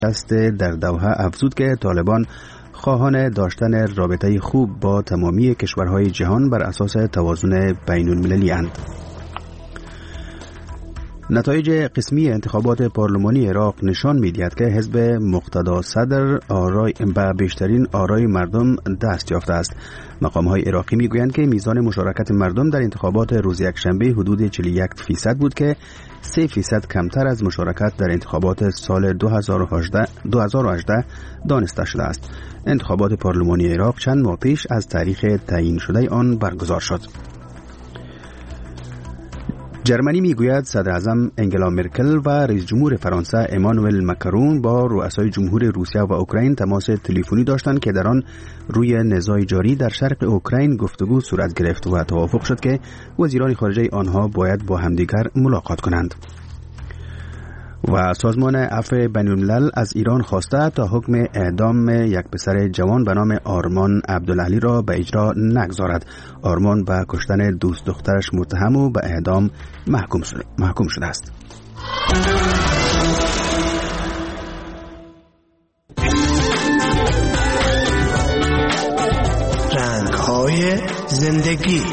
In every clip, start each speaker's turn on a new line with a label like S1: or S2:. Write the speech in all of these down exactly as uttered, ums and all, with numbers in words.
S1: نشست در دوحه افزود که طالبان خواهان داشتن رابطه خوب با تمامی کشورهای جهان بر اساس توازن بین المللی اند. نتایج قسمی انتخابات پارلمانی عراق نشان می‌دهد که حزب مقتدا صدر آرای به بیشترین آرای مردم دست یافته است. مقام‌های عراقی می‌گویند که میزان مشارکت مردم در انتخابات روز یکشنبه حدود چهل و یک فیصد بود که سه فیصد کمتر از مشارکت در انتخابات سال دو هزار و هجده دانسته شده است. انتخابات پارلمانی عراق چند ماه پیش از تاریخ تعیین شده آن برگزار شد. جرمنی میگوید صدر اعظم انگلا مرکل و رئیس جمهور فرانسه امانوئل ماکرون با رؤسای جمهور روسیه و اوکراین تماس تلفنی داشتند که در آن روی نزاع جاری در شرق اوکراین گفتگو صورت گرفت و توافق شد که وزیران خارجه آنها باید با همدیگر ملاقات کنند. و سازمان عفو بین الملل از ایران خواسته تا حکم اعدام یک پسر جوان به نام آرمان عبدالعلی را به اجرا نگذارد. آرمان به کشتن دوست دخترش متهم و به اعدام محکوم شده, محکوم شده است.
S2: رنگ‌های زندگی.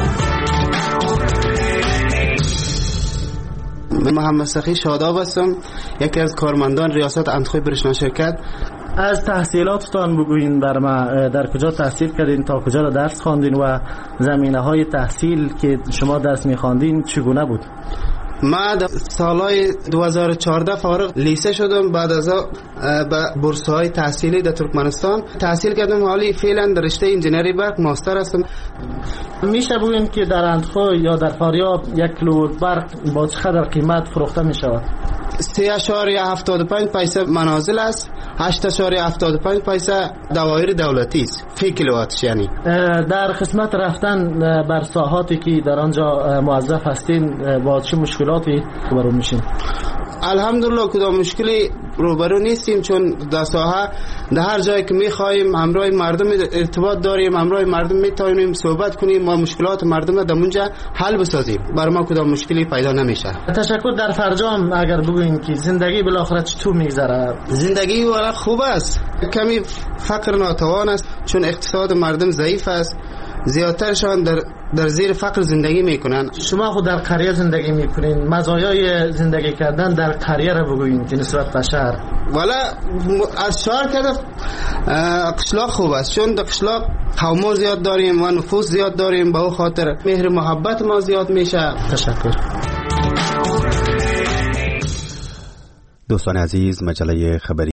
S3: من محمد سخی شاداب هستم، یکی از کارمندان ریاست انتخاب برشنا شرکت.
S4: از تحصیلاتتان بگوین بر ما، در کجا تحصیل کردین، تا کجا را درس خواندین و زمینه های تحصیل که شما درس می‌خواندین چگونه بود؟
S3: ما در سالهای دو هزار و چهارده فارغ لیسه شدم، بعد از به بورس‌های تحصیلی در ترکمنستان تحصیل کردم. حالی فعلا در رشته انجینری برق ماستر هستم.
S4: میشه بگوین که در اندخو یا در فاریاب یک کیلو برق با چقدر قیمت فروخته می شود؟
S3: سه اشاریه هفتاد و پنج پیسه منازل است، هشت اشاریه هفتاد و پنج پیسه دوایر دولتی است فی کیلوواتش. یعنی
S4: در قسمت رفتن بر ساحاتی که در آنجا موظف هستین با چه مشکلاتی روبرو میشین؟
S3: الحمدلله کدام مشکلی روبرو نیستیم، چون در ساحه در هر جایی که میخوایم همراه مردم ارتباط داریم، همراه مردم میتونیم صحبت کنیم، ما مشکلات مردم را در اونجا حل بسازیم، بر ما کدام مشکلی پیدا نمیشه.
S4: تشکر. در فرجام اگر بگوین که زندگی بالاخره چطور میگذره؟
S3: زندگی والا خوب است، کمی فقر ناتوان است، چون اقتصاد مردم ضعیف است، زیادترشان در در زیر فقر زندگی میکنن.
S4: شما خود در قریه زندگی میکنین، مزایای زندگی کردن در قریه را بگوین که نسبت به شهر.
S3: والا از شهر کرده قشلاق خوب است، چون در قشلاق قوم زیاد داریم و نفوس زیاد داریم، به او خاطر مهر محبت ما زیاد میشه.
S4: تشکر.
S1: دوستان عزیز، مجله خبری